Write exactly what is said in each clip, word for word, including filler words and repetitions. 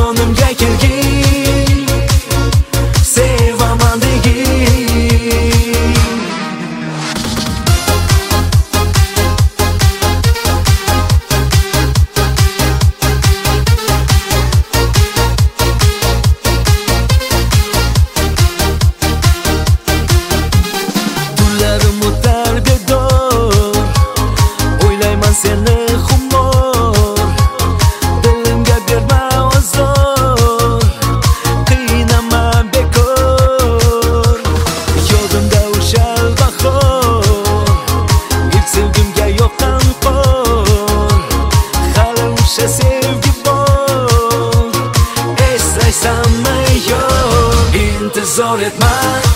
yonimga kelgin, sevaman degin. Tunlarim o'tar bedor, o'ylayman seni xumor. Dilimga berma ozor, qiynama bekor. Yodimda o'sha bahor, ilk sevgimga yoqqan qor. Hali o'sha sevgi bor, eslaysanmi yo'q? Intizor etma,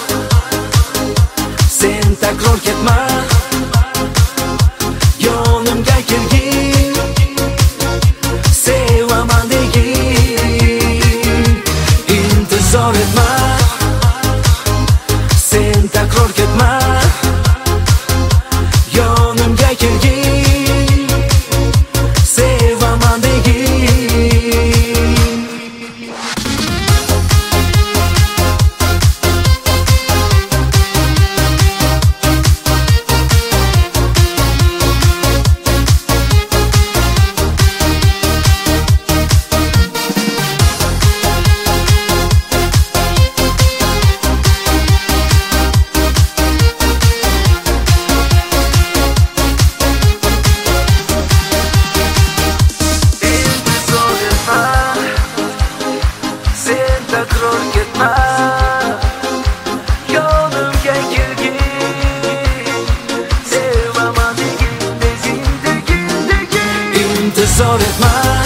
sen takror ketma, yonimga kelgin, sevaman degin. Intizor etma, sen takror ketma, yonimga kelgin, sevaman degin. Takror ketma, yonimga kelgin, sevaman degin, degin, degin, degin. Intizor etma,